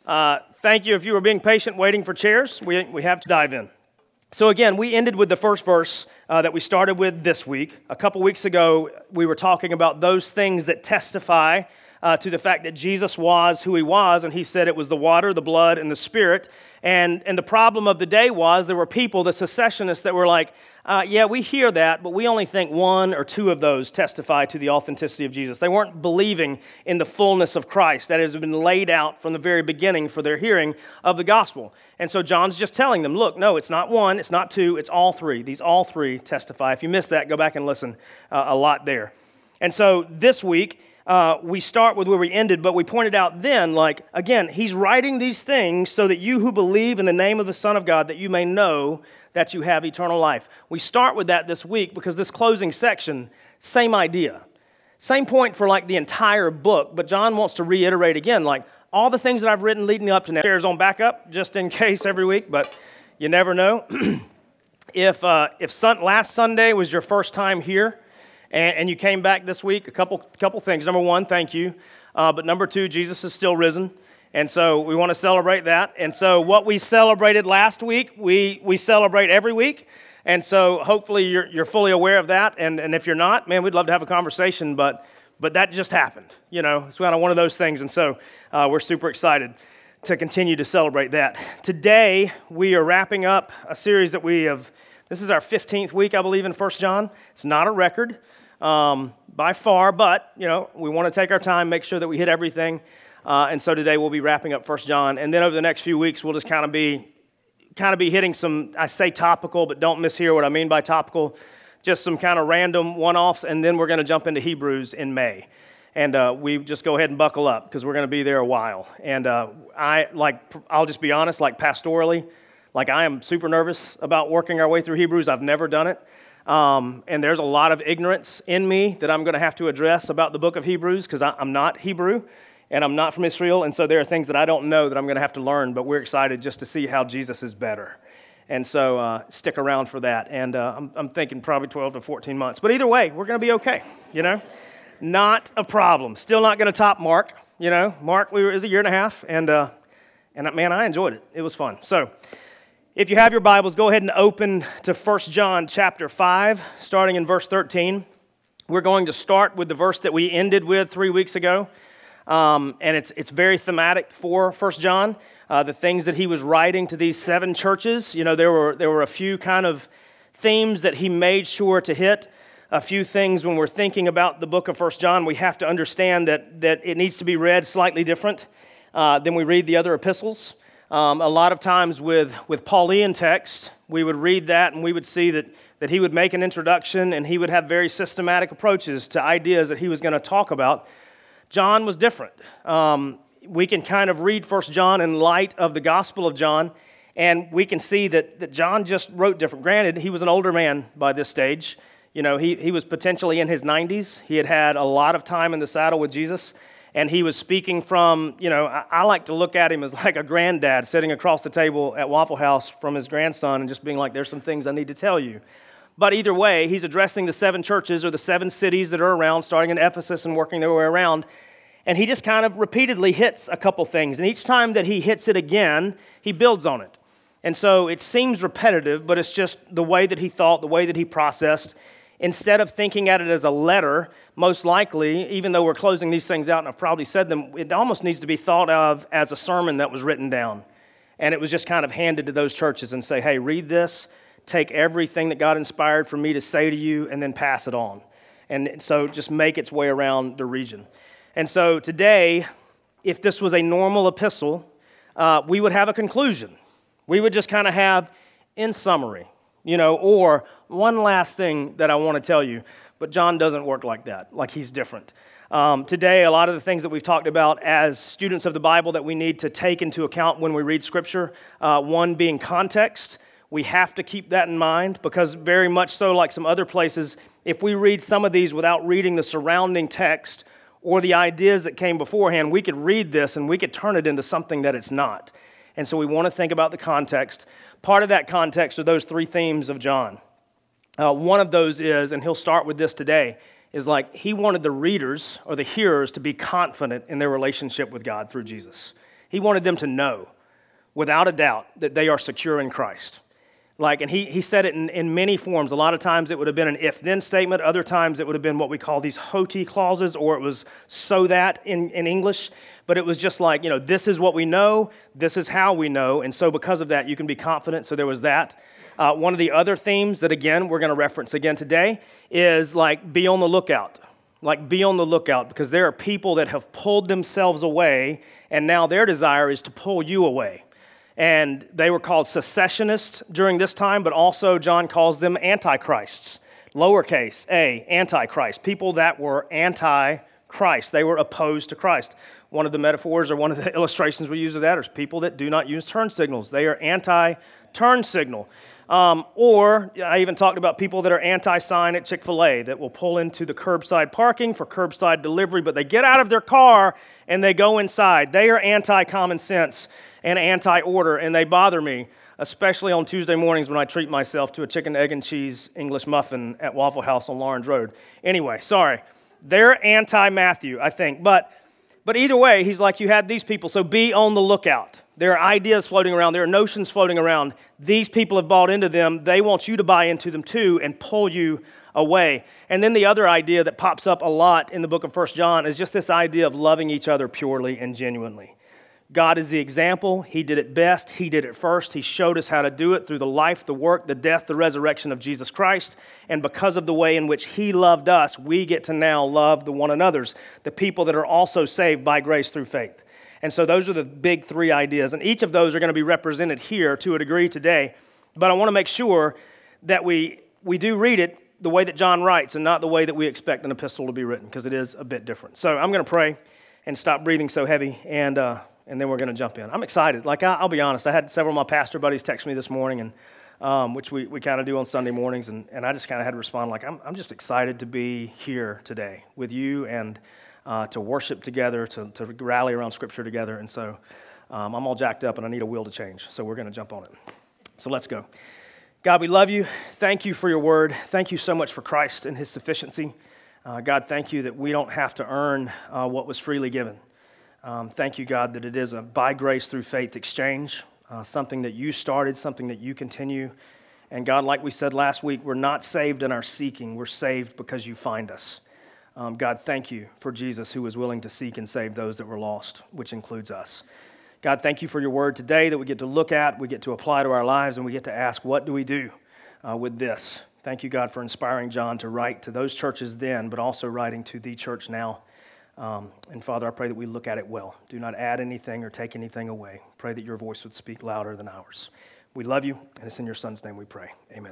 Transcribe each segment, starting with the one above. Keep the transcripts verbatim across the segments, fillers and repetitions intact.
Uh, thank you if you were being patient waiting for chairs. We, we have to dive in. So again, we ended with the first verse uh, that we started with this week. A couple weeks ago, we were talking about those things that testify uh, to the fact that Jesus was who he was, and he said it was the water, the blood, and the Spirit. And, and the problem of the day was there were people, the secessionists, that were like, uh, yeah, we hear that, but we only think one or two of those testify to the authenticity of Jesus. They weren't believing in the fullness of Christ that has been laid out from the very beginning for their hearing of the gospel. And so John's just telling them, look, no, it's not one, it's not two, it's all three. These all three testify. If you missed that, go back and listen uh, a lot there. And so this week, Uh, we start with where we ended, but we pointed out then, like, again, he's writing these things so that you who believe in the name of the Son of God, that you may know that you have eternal life. We start with that this week because this closing section, same idea. Same point for like the entire book, but John wants to reiterate again, like, all the things that I've written leading up to now. Chairs on back up, just in case every week, but you never know. if uh, if sun- last Sunday was your first time here, And, and you came back this week, a couple couple things. Number one, thank you. Uh, but number two, Jesus is still risen. And so we want to celebrate that. And so what we celebrated last week, we, we celebrate every week. And so hopefully you're, you're fully aware of that. And, and if you're not, man, we'd love to have a conversation. But but that just happened. You know, it's kind of one of those things. And so uh, we're super excited to continue to celebrate that. Today, we are wrapping up a series that we have. This is our fifteenth week, I believe, in First John. It's not a record. Um, by far, but, you know, we want to take our time, make sure that we hit everything, uh, and so today we'll be wrapping up First John, and then over the next few weeks, we'll just kind of be, kind of be hitting some, I say topical, but don't mishear what I mean by topical, just some kind of random one-offs, and then we're going to jump into Hebrews in May, and uh, we just go ahead and buckle up, because we're going to be there a while, and uh, I, like, I'll just be honest, like pastorally, like I am super nervous about working our way through Hebrews. I've never done it. Um, and there's a lot of ignorance in me that I'm going to have to address about the book of Hebrews because I'm not Hebrew and I'm not from Israel, and so there are things that I don't know that I'm going to have to learn, but we're excited just to see how Jesus is better. And so uh, stick around for that. And uh, I'm, I'm thinking probably twelve to fourteen months. But either way, we're going to be okay, you know? Not a problem. Still not going to top Mark, you know? Mark we were, it was a year and a half, and, uh, and man, I enjoyed it. It was fun. So if you have your Bibles, go ahead and open to First John chapter five, starting in verse thirteen. We're going to start with the verse that we ended with three weeks ago, um, and it's it's very thematic for First John. Uh, the things that he was writing to these seven churches, you know, there were there were a few kind of themes that he made sure to hit. A few things when we're thinking about the book of First John, we have to understand that that it needs to be read slightly different uh, than we read the other epistles. Um, a lot of times with, with Pauline text, we would read that and we would see that, that he would make an introduction and he would have very systematic approaches to ideas that he was going to talk about. John was different. Um, we can kind of read First John in light of the Gospel of John, and we can see that, that John just wrote different. Granted, he was an older man by this stage. You know, he, he was potentially in his nineties. He had had a lot of time in the saddle with Jesus. And he was speaking from, you know, I, I like to look at him as like a granddad sitting across the table at Waffle House from his grandson and just being like, there's some things I need to tell you. But either way, he's addressing the seven churches or the seven cities that are around, starting in Ephesus and working their way around. And he just kind of repeatedly hits a couple things. And each time that he hits it again, he builds on it. And so it seems repetitive, but it's just the way that he thought, the way that he processed. Instead of thinking at it as a letter, most likely, even though we're closing these things out, and I've probably said them, it almost needs to be thought of as a sermon that was written down. And it was just kind of handed to those churches and say, hey, read this, take everything that God inspired for me to say to you, and then pass it on. And so just make its way around the region. And so today, if this was a normal epistle, uh, we would have a conclusion. We would just kind of have, in summary, you know, or one last thing that I want to tell you, but John doesn't work like that, like he's different. Um, today, a lot of the things that we've talked about as students of the Bible that we need to take into account when we read Scripture, uh, one being context. We have to keep that in mind because very much so, like some other places, if we read some of these without reading the surrounding text or the ideas that came beforehand, we could read this and we could turn it into something that it's not. And so we want to think about the context. Part of that context are those three themes of John. Uh, one of those is, and he'll start with this today, is like he wanted the readers or the hearers to be confident in their relationship with God through Jesus. He wanted them to know, without a doubt, that they are secure in Christ. Like, and he, he said it in, in many forms. A lot of times it would have been an if-then statement. Other times it would have been what we call these hoti clauses, or it was so that in, in English. But it was just like, you know, this is what we know, this is how we know, and so because of that, you can be confident. So there was that. Uh, one of the other themes that, again, we're going to reference again today is like, be on the lookout. Like, be on the lookout, because there are people that have pulled themselves away, and now their desire is to pull you away. And they were called secessionists during this time, but also John calls them antichrists. Lowercase a, antichrist, people that were anti-Christ. They were opposed to Christ. One of the metaphors or one of the illustrations we use of that is people that do not use turn signals. They are anti-turn signal. Um, or I even talked about people that are anti-sign at Chick-fil-A that will pull into the curbside parking for curbside delivery, but they get out of their car and they go inside. They are anti-common sense and anti-order, and they bother me, especially on Tuesday mornings when I treat myself to a chicken, egg, and cheese English muffin at Waffle House on Lawrence Road. Anyway, sorry. They're anti-Matthew, I think. But, but either way, he's like, you had these people, so be on the lookout. There are ideas floating around. There are notions floating around. These people have bought into them. They want you to buy into them too and pull you away. And then the other idea that pops up a lot in the book of First John is just this idea of loving each other purely and genuinely. God is the example. He did it best. He did it first. He showed us how to do it through the life, the work, the death, the resurrection of Jesus Christ. And because of the way in which He loved us, we get to now love the one another's, the people that are also saved by grace through faith. And so those are the big three ideas. And each of those are going to be represented here to a degree today. But I want to make sure that we, we do read it the way that John writes and not the way that we expect an epistle to be written, because it is a bit different. So I'm going to pray and stop breathing so heavy, and uh, and then we're going to jump in. I'm excited. Like, I, I'll be honest, I had several of my pastor buddies text me this morning, and um, which we, we kind of do on Sunday mornings, and, and I just kind of had to respond like, I'm, I'm just excited to be here today with you and uh, to worship together, to, to rally around Scripture together. And so um, I'm all jacked up, and I need a wheel to change, so we're going to jump on it. So let's go. God, we love you. Thank you for your word. Thank you so much for Christ and His sufficiency. Uh, God, thank you that we don't have to earn uh, what was freely given. Um, thank you, God, that it is a by grace through faith exchange, uh, something that you started, something that you continue. And God, like we said last week, we're not saved in our seeking. We're saved because you find us. Um, God, thank you for Jesus, who was willing to seek and save those that were lost, which includes us. God, thank you for your word today that we get to look at, we get to apply to our lives, and we get to ask, what do we do uh, with this? Thank you, God, for inspiring John to write to those churches then, but also writing to the church now. Um, and Father, I pray that we look at it well. Do not add anything or take anything away. Pray that your voice would speak louder than ours. We love you, and it's in your Son's name we pray. Amen.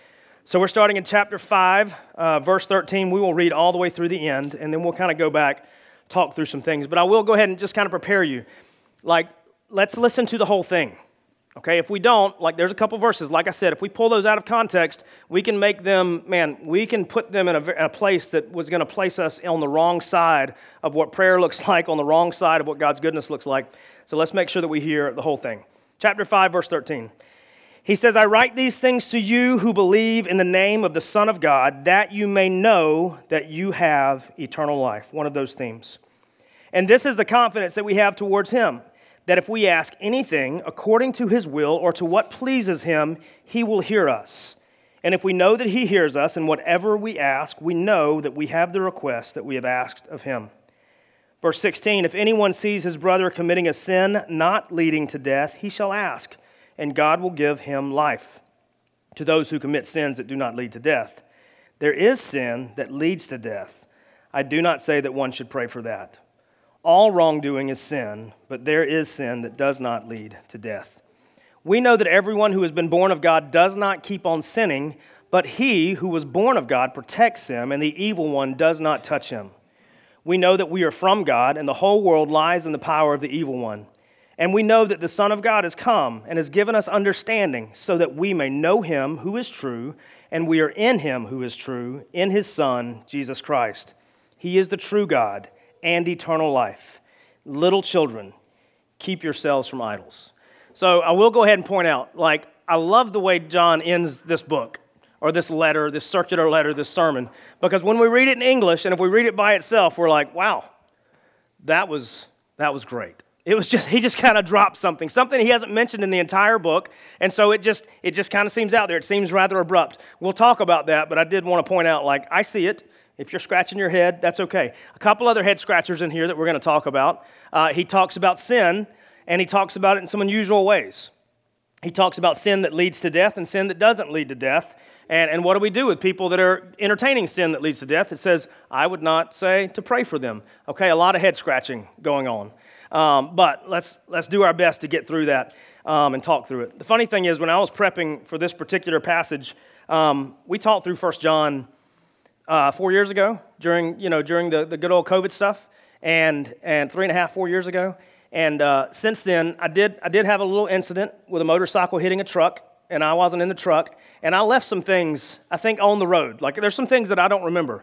So we're starting in chapter five, uh, verse thirteen. We will read all the way through the end, and then we'll kind of go back, talk through some things. But I will go ahead and just kind of prepare you. Like, let's listen to the whole thing. Okay, if we don't, like there's a couple verses, like I said, if we pull those out of context, we can make them, man, we can put them in a, a place that was going to place us on the wrong side of what prayer looks like, on the wrong side of what God's goodness looks like. So let's make sure that we hear the whole thing. Chapter five, verse thirteen. He says, I write these things to you who believe in the name of the Son of God, that you may know that you have eternal life. One of those themes. And this is the confidence that we have towards Him, that if we ask anything according to His will or to what pleases Him, He will hear us. And if we know that He hears us in whatever we ask, we know that we have the request that we have asked of Him. Verse sixteen, if anyone sees his brother committing a sin not leading to death, he shall ask, and God will give him life. To those who commit sins that do not lead to death, there is sin that leads to death. I do not say that one should pray for that. All wrongdoing is sin, but there is sin that does not lead to death. We know that everyone who has been born of God does not keep on sinning, but he who was born of God protects him, and the evil one does not touch him. We know that we are from God, and the whole world lies in the power of the evil one. And we know that the Son of God has come and has given us understanding so that we may know Him who is true, and we are in Him who is true, in His Son, Jesus Christ. He is the true God and eternal life. Little children, keep yourselves from idols. So I will go ahead and point out, like, I love the way John ends this book, or this letter, this circular letter, this sermon, because when we read it in English, and if we read it by itself, we're like, wow, that was that was great. It was just, he just kind of dropped something, something he hasn't mentioned in the entire book, and so it just, it just kind of seems out there. It seems rather abrupt. We'll talk about that, but I did want to point out, like, I see it. If you're scratching your head, that's okay. A couple other head scratchers in here that we're going to talk about. Uh, he talks about sin, and he talks about it in some unusual ways. He talks about sin that leads to death and sin that doesn't lead to death. And, and what do we do with people that are entertaining sin that leads to death? It says, I would not say to pray for them. Okay, a lot of head scratching going on. Um, but let's let's do our best to get through that um, and talk through it. The funny thing is, when I was prepping for this particular passage, um, we talked through First John uh, four years ago during you know during the, the good old COVID stuff, and and three and a half four years ago. And uh, since then, I did I did have a little incident with a motorcycle hitting a truck, and I wasn't in the truck, and I left some things I think on the road. Like there's some things that I don't remember.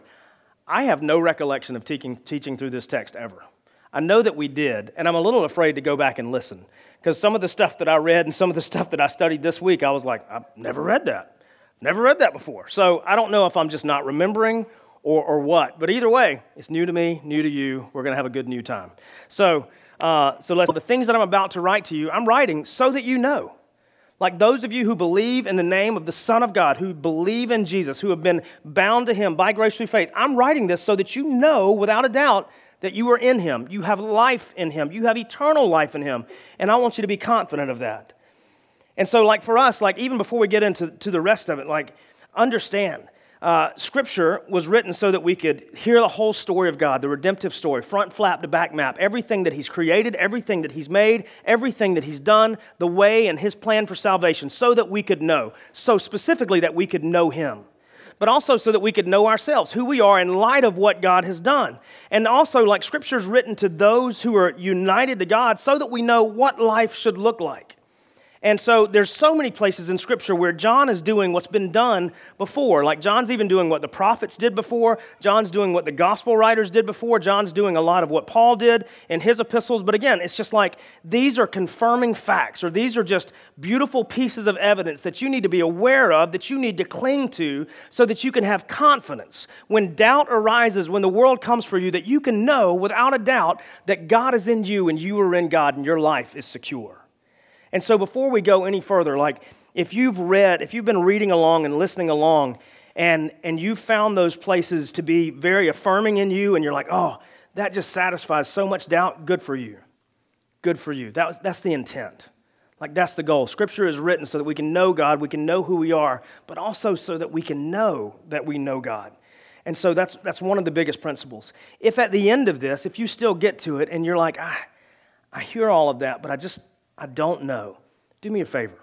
I have no recollection of teaching teaching through this text ever. I know that we did, and I'm a little afraid to go back and listen, because some of the stuff that I read and some of the stuff that I studied this week, I was like, I've never read that. Never read that before. So I don't know if I'm just not remembering or, or what, but either way, it's new to me, new to you. We're going to have a good new time. So, uh, so let's, the things that I'm about to write to you, I'm writing so that you know. Like those of you who believe in the name of the Son of God, who believe in Jesus, who have been bound to Him by grace through faith, I'm writing this so that you know without a doubt that you are in Him, you have life in Him, you have eternal life in Him, and I want you to be confident of that. And so, like for us, like even before we get into to the rest of it, like understand, uh, Scripture was written so that we could hear the whole story of God, the redemptive story, front flap to back map, everything that He's created, everything that He's made, everything that He's done, the way and His plan for salvation, so that we could know, so specifically that we could know Him. But also so that we could know ourselves, who we are in light of what God has done. And also, like Scripture is written to those who are united to God so that we know what life should look like. And so there's so many places in Scripture where John is doing what's been done before. Like John's even doing what the prophets did before. John's doing what the gospel writers did before. John's doing a lot of what Paul did in his epistles. But again, it's just like these are confirming facts, or these are just beautiful pieces of evidence that you need to be aware of, that you need to cling to so that you can have confidence. When doubt arises, when the world comes for you, that you can know without a doubt that God is in you and you are in God and your life is secure. And so before we go any further, like if you've read, if you've been reading along and listening along, and, and you found those places to be very affirming in you, and you're like, oh, that just satisfies so much doubt, good for you. Good for you. That was, that's the intent. Like that's the goal. Scripture is written so that we can know God, we can know who we are, but also so that we can know that we know God. And so that's that's one of the biggest principles. If at the end of this, if you still get to it and you're like, ah, I hear all of that, but I just, I don't know. Do me a favor.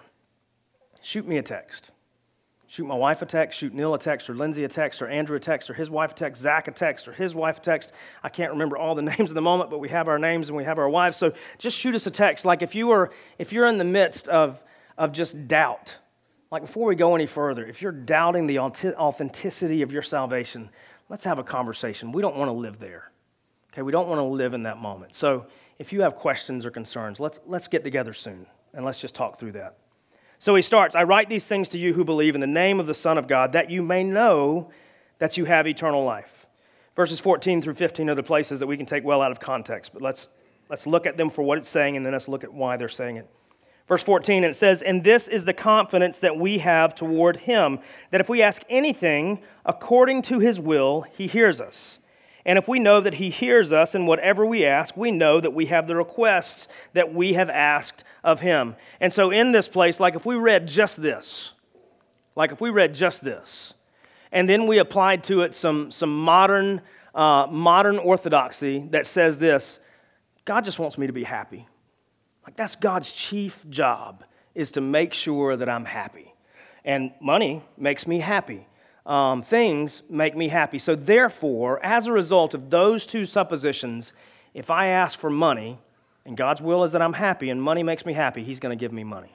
Shoot me a text. Shoot my wife a text, shoot Neil a text, or Lindsay a text, or Andrew a text, or his wife a text, Zach a text, or his wife a text. I can't remember all the names at the moment, but we have our names and we have our wives. So just shoot us a text. Like if you are, if you're in the midst of, of just doubt, like before we go any further, if you're doubting the authenticity of your salvation, let's have a conversation. We don't want to live there. Okay, we don't want to live in that moment. So if you have questions or concerns, let's let's get together soon, and let's just talk through that. So he starts, I write these things to you who believe in the name of the Son of God, that you may know that you have eternal life. Verses fourteen through fifteen are the places that we can take well out of context, but let's let's look at them for what it's saying, and then let's look at why they're saying it. Verse fourteen, it says, and this is the confidence that we have toward him, that if we ask anything according to his will, he hears us. And if we know that he hears us in whatever we ask, we know that we have the requests that we have asked of him. And so in this place, like if we read just this, like if we read just this, and then we applied to it some, some modern, uh, modern orthodoxy that says this, God just wants me to be happy. Like that's God's chief job, is to make sure that I'm happy. And money makes me happy. Um, things make me happy. So therefore, as a result of those two suppositions, if I ask for money, and God's will is that I'm happy, and money makes me happy, he's going to give me money.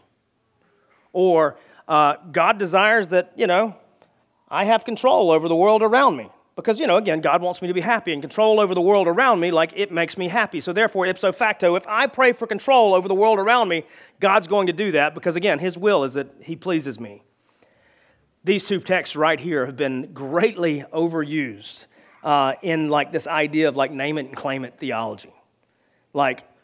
Or uh, God desires that, you know, I have control over the world around me. Because, you know, again, God wants me to be happy, and control over the world around me, like it makes me happy. So therefore, ipso facto, if I pray for control over the world around me, God's going to do that, because again, his will is that he pleases me. These two texts right here have been greatly overused uh, in like this idea of like name it and claim it theology. Like,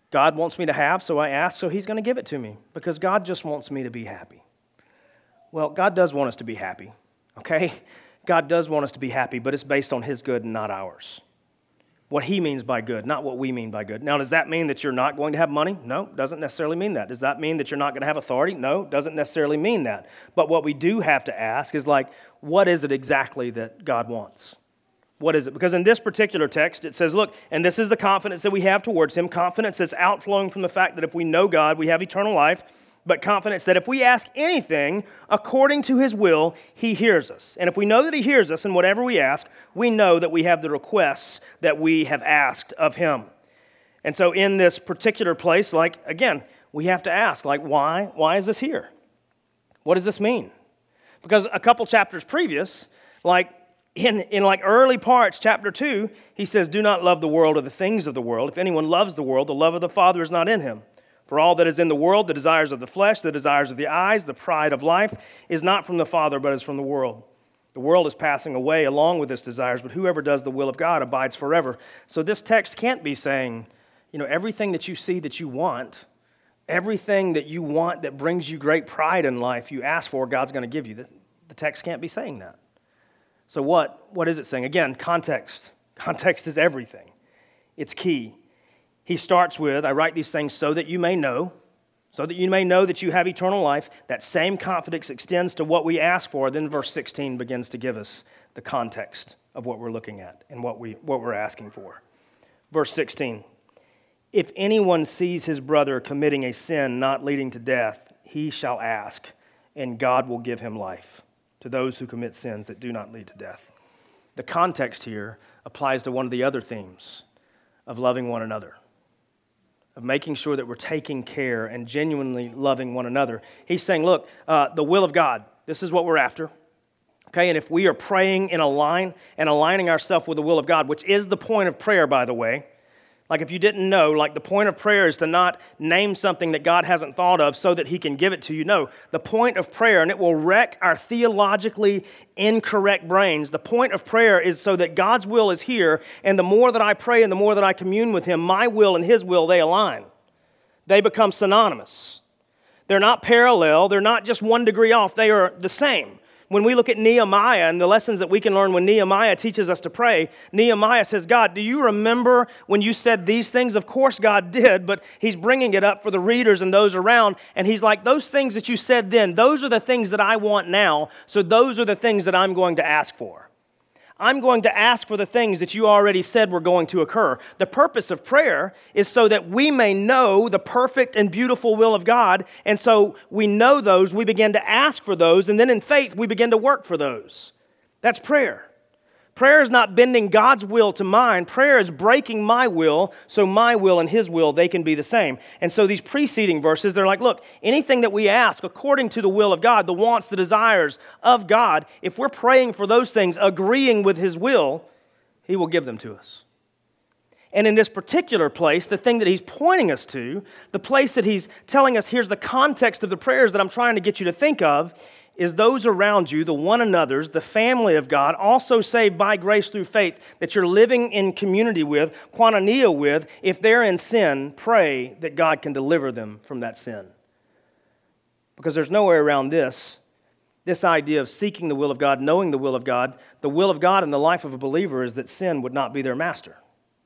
God wants me to have, so I ask, so he's going to give it to me because God just wants me to be happy. Well, God does want us to be happy, okay? God does want us to be happy, but it's based on his good and not ours. What he means by good, not what we mean by good. Now, does that mean that you're not going to have money? No, doesn't necessarily mean that. Does that mean that you're not going to have authority? No, doesn't necessarily mean that. But what we do have to ask is like, what is it exactly that God wants? What is it? Because in this particular text, it says, look, and this is the confidence that we have towards him, confidence that's outflowing from the fact that if we know God, we have eternal life, but confidence that if we ask anything according to his will, he hears us. And if we know that he hears us in whatever we ask, we know that we have the requests that we have asked of him. And so in this particular place, like, again, we have to ask, like, why? Why is this here? What does this mean? Because a couple chapters previous, like in, in like early parts, chapter two, he says, do not love the world or the things of the world. If anyone loves the world, the love of the Father is not in him. For all that is in the world, the desires of the flesh, the desires of the eyes, the pride of life, is not from the Father, but is from the world. The world is passing away along with its desires, but whoever does the will of God abides forever. So this text can't be saying, you know, everything that you see that you want, everything that you want that brings you great pride in life, you ask for, God's going to give you. The, the text can't be saying that. So what, what is it saying? Again, context. Context is everything. It's key. He starts with, I write these things so that you may know, so that you may know that you have eternal life. That same confidence extends to what we ask for. Then verse sixteen begins to give us the context of what we're looking at and what, we, what we're asking for. Verse sixteen, if anyone sees his brother committing a sin not leading to death, he shall ask, and God will give him life to those who commit sins that do not lead to death. The context here applies to one of the other themes of loving one another, of making sure that we're taking care and genuinely loving one another. He's saying, look, uh, the will of God, this is what we're after. Okay, and if we are praying in a line and aligning ourselves with the will of God, which is the point of prayer, by the way, like if you didn't know, like the point of prayer is to not name something that God hasn't thought of so that he can give it to you. No, the point of prayer, and it will wreck our theologically incorrect brains, the point of prayer is so that God's will is here, and the more that I pray and the more that I commune with him, my will and his will, they align. They become synonymous. They're not parallel. They're not just one degree off. They are the same. When we look at Nehemiah and the lessons that we can learn when Nehemiah teaches us to pray, Nehemiah says, God, do you remember when you said these things? Of course God did, but he's bringing it up for the readers and those around, and he's like, those things that you said then, those are the things that I want now, so those are the things that I'm going to ask for. I'm going to ask for the things that you already said were going to occur. The purpose of prayer is so that we may know the perfect and beautiful will of God, and so we know those, we begin to ask for those, and then in faith we begin to work for those. That's prayer. Prayer is not bending God's will to mine. Prayer is breaking my will so my will and his will, they can be the same. And so these preceding verses, they're like, look, anything that we ask according to the will of God, the wants, the desires of God, if we're praying for those things, agreeing with his will, he will give them to us. And in this particular place, the thing that he's pointing us to, the place that he's telling us, here's the context of the prayers that I'm trying to get you to think of, is those around you, the one another's, the family of God, also saved by grace through faith, that you're living in community with, koinonia with, if they're in sin, pray that God can deliver them from that sin. Because there's no way around this, this idea of seeking the will of God, knowing the will of God. The will of God in the life of a believer is that sin would not be their master.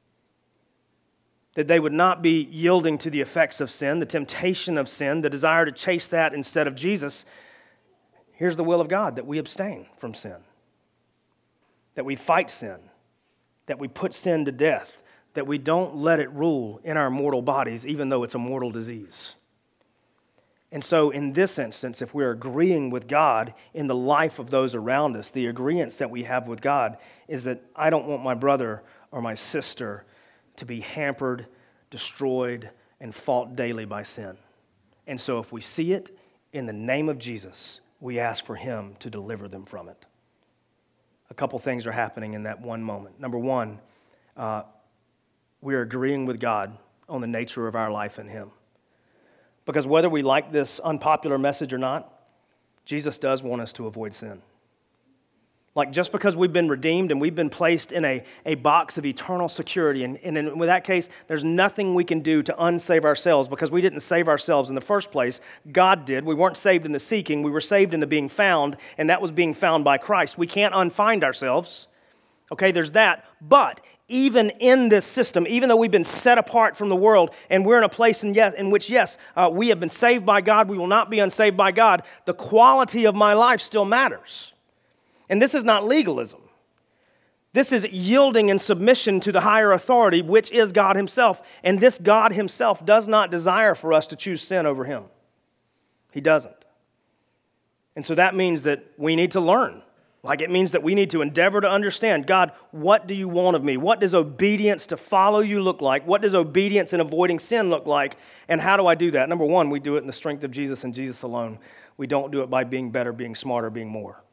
That they would not be yielding to the effects of sin, the temptation of sin, the desire to chase that instead of Jesus. Here's the will of God, that we abstain from sin, that we fight sin, that we put sin to death, that we don't let it rule in our mortal bodies, even though it's a mortal disease. And so in this instance, if we're agreeing with God in the life of those around us, the agreement that we have with God is that I don't want my brother or my sister to be hampered, destroyed, and fought daily by sin. And so if we see it in the name of Jesus, we ask for him to deliver them from it. A couple things are happening in that one moment. Number one, uh, we're agreeing with God on the nature of our life in him. Because whether we like this unpopular message or not, Jesus does want us to avoid sin. Like just because we've been redeemed and we've been placed in a, a box of eternal security, and, and in with that case, there's nothing we can do to unsave ourselves because we didn't save ourselves in the first place. God did. We weren't saved in the seeking. We were saved in the being found, and that was being found by Christ. We can't unfind ourselves. Okay, there's that. But even in this system, even though we've been set apart from the world, and we're in a place in, yes, in which, yes, uh, we have been saved by God, we will not be unsaved by God, the quality of my life still matters. And this is not legalism. This is yielding in submission to the higher authority, which is God himself. And this God himself does not desire for us to choose sin over him. He doesn't. And so that means that we need to learn. Like it means that we need to endeavor to understand, God, what do you want of me? What does obedience to follow you look like? What does obedience in avoiding sin look like? And how do I do that? Number one, we do it in the strength of Jesus and Jesus alone. We don't do it by being better, being smarter, being more.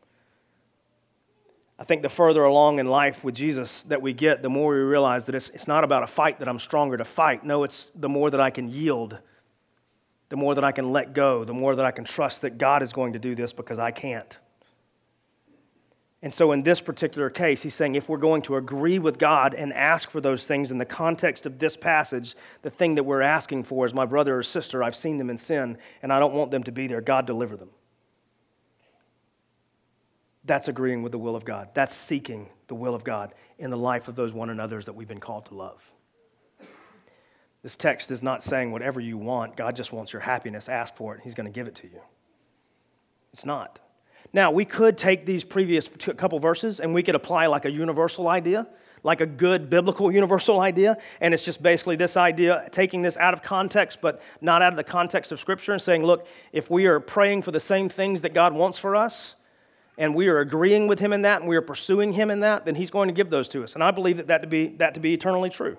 I think the further along in life with Jesus that we get, the more we realize that it's, it's not about a fight that I'm stronger to fight. No, it's the more that I can yield, the more that I can let go, the more that I can trust that God is going to do this because I can't. And so in this particular case, he's saying if we're going to agree with God and ask for those things in the context of this passage, the thing that we're asking for is my brother or sister, I've seen them in sin, and I don't want them to be there. God, deliver them. That's agreeing with the will of God. That's seeking the will of God in the life of those one another's that we've been called to love. This text is not saying whatever you want, God just wants your happiness, ask for it, and he's going to give it to you. It's not. Now, we could take these previous couple verses and we could apply like a universal idea, like a good biblical universal idea, and it's just basically this idea, taking this out of context, but not out of the context of Scripture, and saying, look, if we are praying for the same things that God wants for us, and we are agreeing with him in that, and we are pursuing him in that, then he's going to give those to us. And I believe that that to be, that to be eternally true.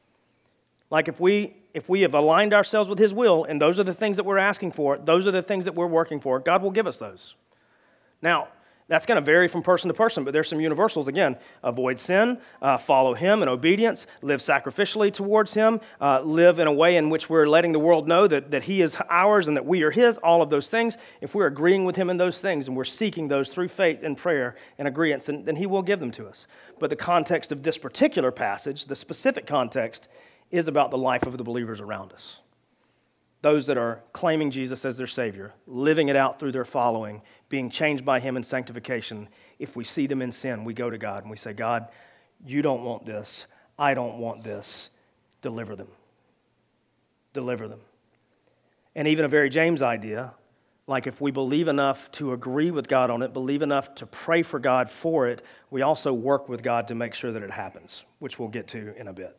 Like if we, if we have aligned ourselves with his will, and those are the things that we're asking for, those are the things that we're working for, God will give us those. Now, that's going to vary from person to person, but there's some universals. Again, avoid sin, uh, follow him in obedience, live sacrificially towards him, uh, live in a way in which we're letting the world know that, that he is ours and that we are his, all of those things. If we're agreeing with him in those things and we're seeking those through faith and prayer and agreement, then, then he will give them to us. But the context of this particular passage, the specific context, is about the life of the believers around us. Those that are claiming Jesus as their Savior, living it out through their following, being changed by him in sanctification. If we see them in sin, we go to God and we say, God, you don't want this. I don't want this. Deliver them. Deliver them. And even a very James idea, like if we believe enough to agree with God on it, believe enough to pray for God for it, we also work with God to make sure that it happens, which we'll get to in a bit.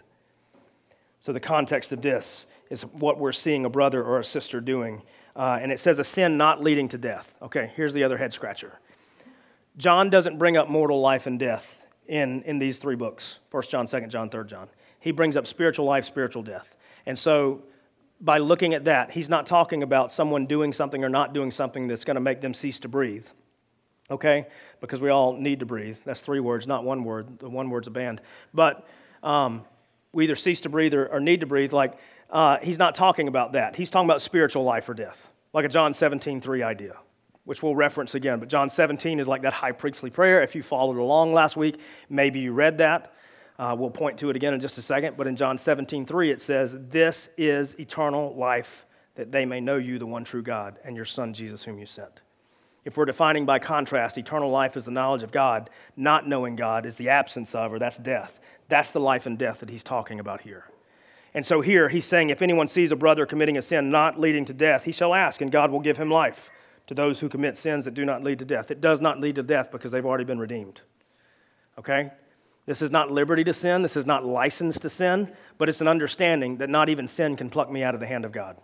So the context of this is what we're seeing a brother or a sister doing. Uh, and it says a sin not leading to death. Okay, here's the other head scratcher. John doesn't bring up mortal life and death in, in these three books, First John, Second John, Third John. He brings up spiritual life, spiritual death. And so by looking at that, he's not talking about someone doing something or not doing something that's going to make them cease to breathe. Okay? Because we all need to breathe. That's three words, not one word. The one word's a band. But um, we either cease to breathe or, or need to breathe. Like, uh, he's not talking about that. He's talking about spiritual life or death, like a John seventeen three idea, which we'll reference again. But John seventeen is like that high priestly prayer. If you followed along last week, maybe you read that. Uh, we'll point to it again in just a second. But in John seventeen three, it says, this is eternal life, that they may know you, the one true God, and your Son, Jesus, whom you sent. If we're defining by contrast, eternal life is the knowledge of God, not knowing God is the absence of, or that's death. That's the life and death that he's talking about here. And so here he's saying, if anyone sees a brother committing a sin not leading to death, he shall ask, and God will give him life to those who commit sins that do not lead to death. It does not lead to death because they've already been redeemed. Okay? This is not liberty to sin. This is not license to sin, but it's an understanding that not even sin can pluck me out of the hand of God.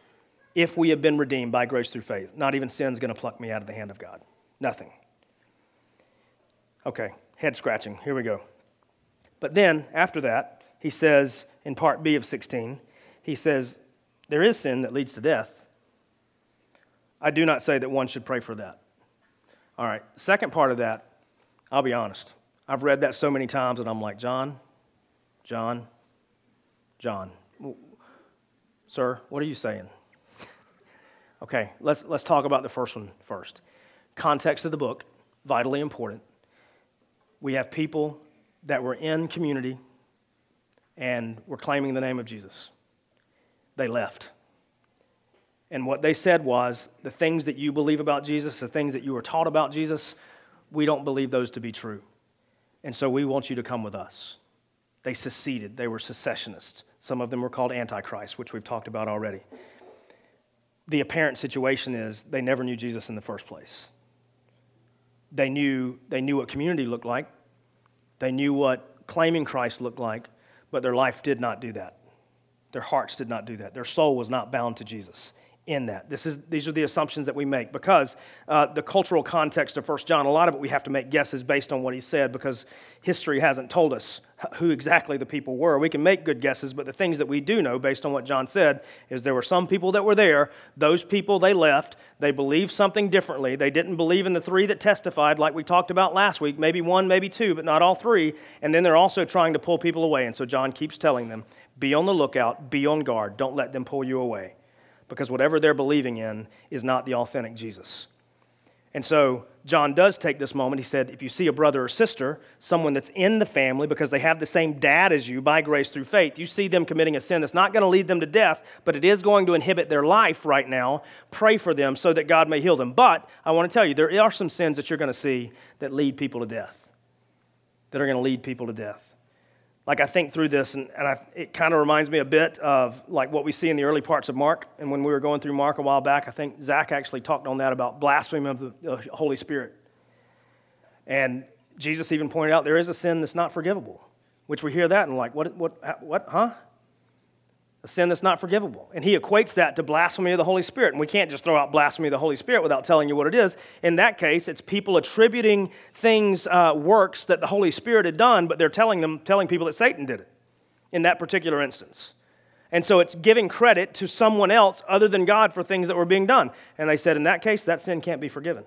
If we have been redeemed by grace through faith, not even sin is going to pluck me out of the hand of God. Nothing. Okay, head scratching. Here we go. But then, after that, he says, in part B of sixteen, he says, there is sin that leads to death. I do not say that one should pray for that. All right, the second part of that, I'll be honest. I've read that so many times and I'm like, John, John, John. Sir, what are you saying? Okay, let's let's talk about the first one first. Context of the book, vitally important. We have people that were in community and were claiming the name of Jesus. They left. And what they said was, the things that you believe about Jesus, the things that you were taught about Jesus, we don't believe those to be true. And so we want you to come with us. They seceded. They were secessionists. Some of them were called antichrists, which we've talked about already. The apparent situation is they never knew Jesus in the first place. They knew, they knew what community looked like. They knew what claiming Christ looked like, but their life did not do that. Their hearts did not do that. Their soul was not bound to Jesus in that. This is, these are the assumptions that we make because uh, the cultural context of First John, a lot of it we have to make guesses based on what he said because history hasn't told us who exactly the people were. We can make good guesses, but the things that we do know based on what John said is there were some people that were there. Those people, they left. They believed something differently. They didn't believe in the three that testified like we talked about last week, maybe one, maybe two, but not all three. And then they're also trying to pull people away. And so John keeps telling them, be on the lookout, be on guard. Don't let them pull you away. Because whatever they're believing in is not the authentic Jesus. And so John does take this moment. He said, if you see a brother or sister, someone that's in the family because they have the same dad as you by grace through faith, you see them committing a sin that's not going to lead them to death, but it is going to inhibit their life right now, pray for them so that God may heal them. But I want to tell you, there are some sins that you're going to see that lead people to death, that are going to lead people to death. Like I think through this, and, and I, it kind of reminds me a bit of like what we see in the early parts of Mark. And when we were going through Mark a while back, I think Zach actually talked on that about blasphemy of the, the Holy Spirit. And Jesus even pointed out there is a sin that's not forgivable, which we hear that and like, what, what, what, huh? A sin that's not forgivable. And he equates that to blasphemy of the Holy Spirit. And we can't just throw out blasphemy of the Holy Spirit without telling you what it is. In that case, it's people attributing things, uh, works that the Holy Spirit had done, but they're telling them, telling people that Satan did it in that particular instance. And so it's giving credit to someone else other than God for things that were being done. And they said, in that case, that sin can't be forgiven.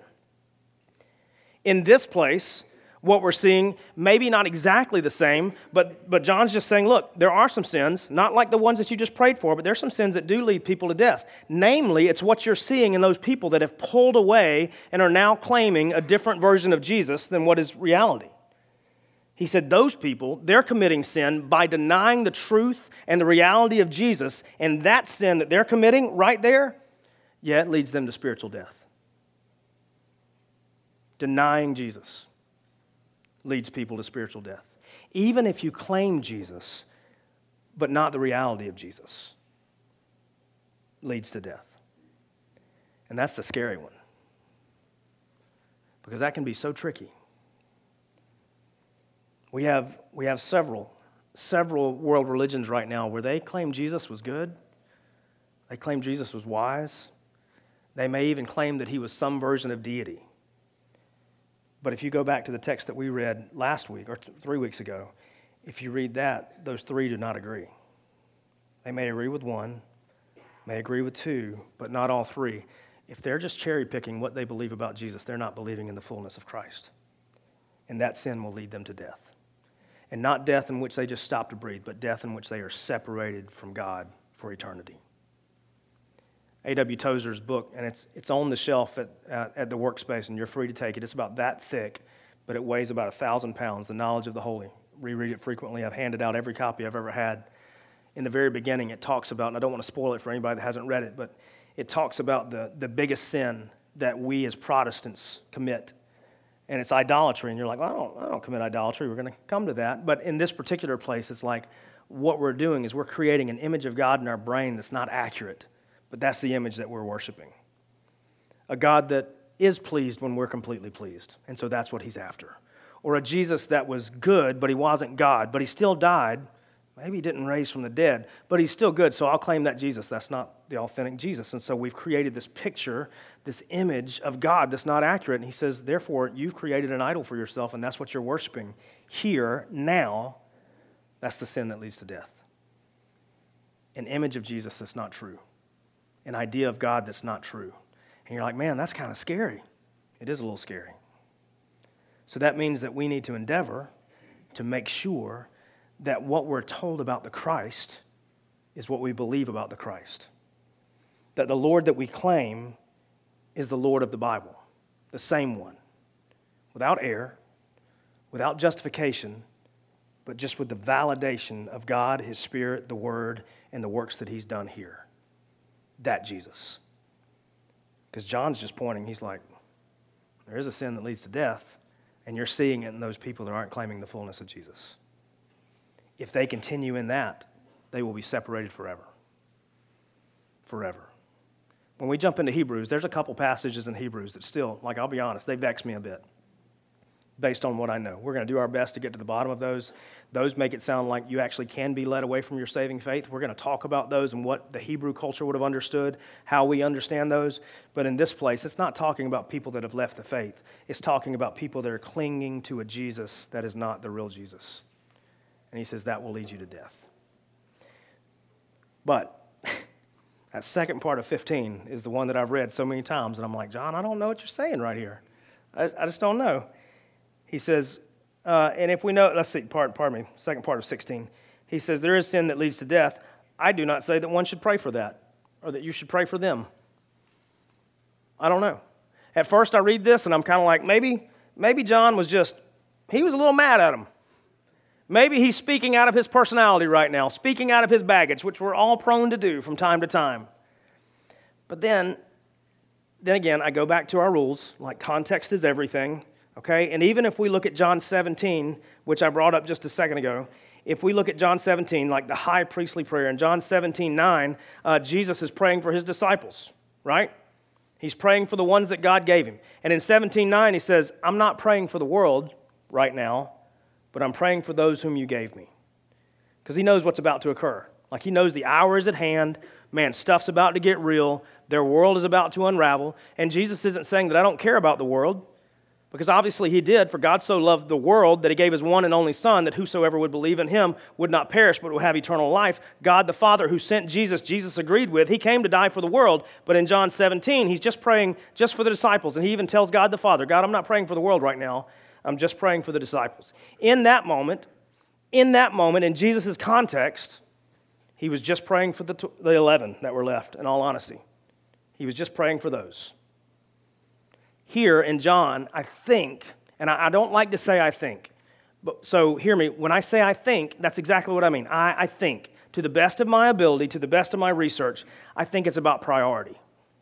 In this place, what we're seeing, maybe not exactly the same, but, but John's just saying, look, there are some sins, not like the ones that you just prayed for, but there's some sins that do lead people to death. Namely, it's what you're seeing in those people that have pulled away and are now claiming a different version of Jesus than what is reality. He said those people, they're committing sin by denying the truth and the reality of Jesus, and that sin that they're committing right there, yeah, it leads them to spiritual death. Denying Jesus leads people to spiritual death. Even if you claim Jesus, but not the reality of Jesus, leads to death. And that's the scary one. Because that can be so tricky. We have, we have several, several world religions right now where they claim Jesus was good. They claim Jesus was wise. They may even claim that he was some version of deity. But if you go back to the text that we read last week or th- three weeks ago, if you read that, those three do not agree. They may agree with one, may agree with two, but not all three. If they're just cherry-picking what they believe about Jesus, they're not believing in the fullness of Christ. And that sin will lead them to death. And not death in which they just stop to breathe, but death in which they are separated from God for eternity. A W Tozer's book, and it's it's on the shelf at, uh, at the workspace, and you're free to take it. It's about that thick, but it weighs about a thousand pounds, The Knowledge of the Holy. Reread it frequently. I've handed out every copy I've ever had. In the very beginning, it talks about, and I don't want to spoil it for anybody that hasn't read it, but it talks about the, the biggest sin that we as Protestants commit, and it's idolatry. And you're like, well, I don't, I don't commit idolatry. We're going to come to that. But in this particular place, it's like what we're doing is we're creating an image of God in our brain that's not accurate. But that's the image that we're worshiping. A God that is pleased when we're completely pleased. And so that's what he's after. Or a Jesus that was good, but he wasn't God. But he still died. Maybe he didn't raise from the dead. But he's still good, so I'll claim that Jesus. That's not the authentic Jesus. And so we've created this picture, this image of God that's not accurate. And he says, therefore, you've created an idol for yourself, and that's what you're worshiping. Here, now, that's the sin that leads to death. An image of Jesus that's not true. An idea of God that's not true. And you're like, man, that's kind of scary. It is a little scary. So that means that we need to endeavor to make sure that what we're told about the Christ is what we believe about the Christ. That the Lord that we claim is the Lord of the Bible, the same one, without error, without justification, but just with the validation of God, His Spirit, the Word, and the works that He's done here. That Jesus. Because John's just pointing, he's like, there is a sin that leads to death, and you're seeing it in those people that aren't claiming the fullness of Jesus. If they continue in that, they will be separated forever. Forever. When we jump into Hebrews, there's a couple passages in Hebrews that still, like I'll be honest, they vex me a bit based on what I know. We're going to do our best to get to the bottom of those. Those make it sound like you actually can be led away from your saving faith. We're going to talk about those and what the Hebrew culture would have understood, how we understand those. But in this place, it's not talking about people that have left the faith. It's talking about people that are clinging to a Jesus that is not the real Jesus. And he says that will lead you to death. But that second part of fifteen is the one that I've read so many times, and I'm like, John, I don't know what you're saying right here. I, I just don't know. He says, uh, and if we know, let's see, part, pardon me, second part of sixteen. He says, there is sin that leads to death. I do not say that one should pray for that, or that you should pray for them. I don't know. At first I read this, and I'm kind of like, maybe, maybe John was just, he was a little mad at him. Maybe he's speaking out of his personality right now, speaking out of his baggage, which we're all prone to do from time to time. But then, then again, I go back to our rules, like context is everything. Okay, and even if we look at John seventeen, which I brought up just a second ago, if we look at John seventeen, like the high priestly prayer, in John seventeen nine, uh, Jesus is praying for his disciples, right? He's praying for the ones that God gave him. And in seventeen nine, he says, I'm not praying for the world right now, but I'm praying for those whom you gave me. Because he knows what's about to occur. Like he knows the hour is at hand. Man, stuff's about to get real. Their world is about to unravel. And Jesus isn't saying that I don't care about the world. Because obviously he did, for God so loved the world that he gave his one and only Son, that whosoever would believe in him would not perish but would have eternal life. God the Father who sent Jesus, Jesus agreed with, he came to die for the world. But in John seventeen, he's just praying just for the disciples. And he even tells God the Father, God, I'm not praying for the world right now. I'm just praying for the disciples. In that moment, in that moment, in Jesus' context, he was just praying for the, t- the eleven that were left, in all honesty. He was just praying for those. Here in John, I think, and I, I don't like to say I think, but so hear me, when I say I think, that's exactly what I mean. I, I think, to the best of my ability, to the best of my research, I think it's about priority.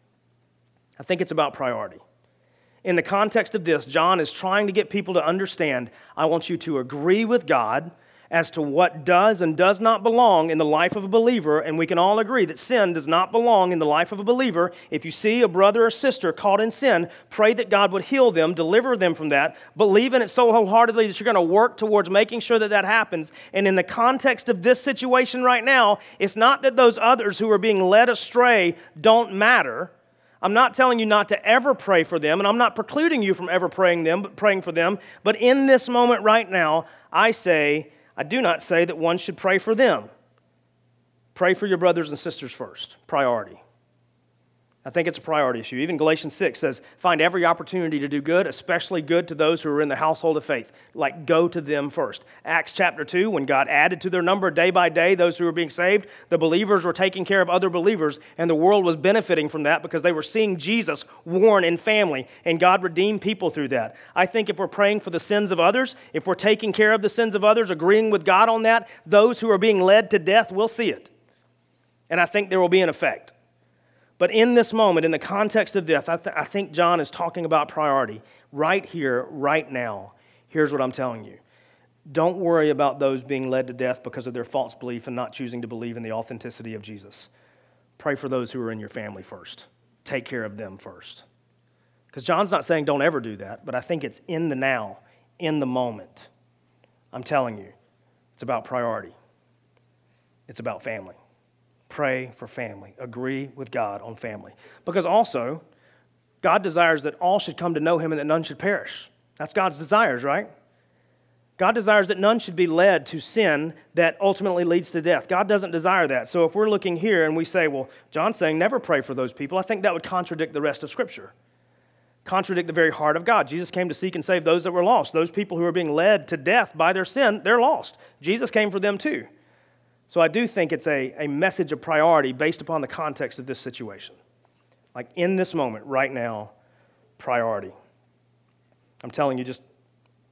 I think it's about priority. In the context of this, John is trying to get people to understand, I want you to agree with God as to what does and does not belong in the life of a believer, and we can all agree that sin does not belong in the life of a believer. If you see a brother or sister caught in sin, pray that God would heal them, deliver them from that, believe in it so wholeheartedly that you're going to work towards making sure that that happens. And in the context of this situation right now, it's not that those others who are being led astray don't matter. I'm not telling you not to ever pray for them, and I'm not precluding you from ever praying them, but praying for them. But in this moment right now, I say, I do not say that one should pray for them. Pray for your brothers and sisters first. Priority. I think it's a priority issue. Even Galatians six says, find every opportunity to do good, especially good to those who are in the household of faith. Like, go to them first. Acts chapter two, when God added to their number day by day those who were being saved, the believers were taking care of other believers, and the world was benefiting from that because they were seeing Jesus worn in family, and God redeemed people through that. I think if we're praying for the sins of others, if we're taking care of the sins of others, agreeing with God on that, those who are being led to death will see it. And I think there will be an effect. But in this moment, in the context of death, I, th- I think John is talking about priority. Right here, right now, here's what I'm telling you. Don't worry about those being led to death because of their false belief and not choosing to believe in the authenticity of Jesus. Pray for those who are in your family first. Take care of them first. Because John's not saying don't ever do that, but I think it's in the now, in the moment. I'm telling you, it's about priority. It's about family. Pray for family. Agree with God on family. Because also, God desires that all should come to know him and that none should perish. That's God's desires, right? God desires that none should be led to sin that ultimately leads to death. God doesn't desire that. So if we're looking here and we say, well, John's saying never pray for those people, I think that would contradict the rest of Scripture. Contradict the very heart of God. Jesus came to seek and save those that were lost. Those people who are being led to death by their sin, they're lost. Jesus came for them too. So I do think it's a, a message of priority based upon the context of this situation. Like in this moment, right now, priority. I'm telling you, just